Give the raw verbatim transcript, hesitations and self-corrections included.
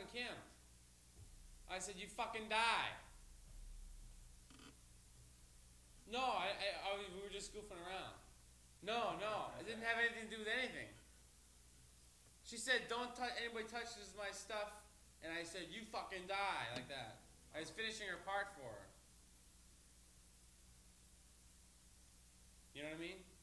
happened, Kim? I said, you fucking die. No, I, I, I was, we were just goofing around. No, no, it didn't have anything to do with anything. She said, don't touch, anybody touches my stuff. And I said, you fucking die, like that. I was finishing her part for her. You know what I mean?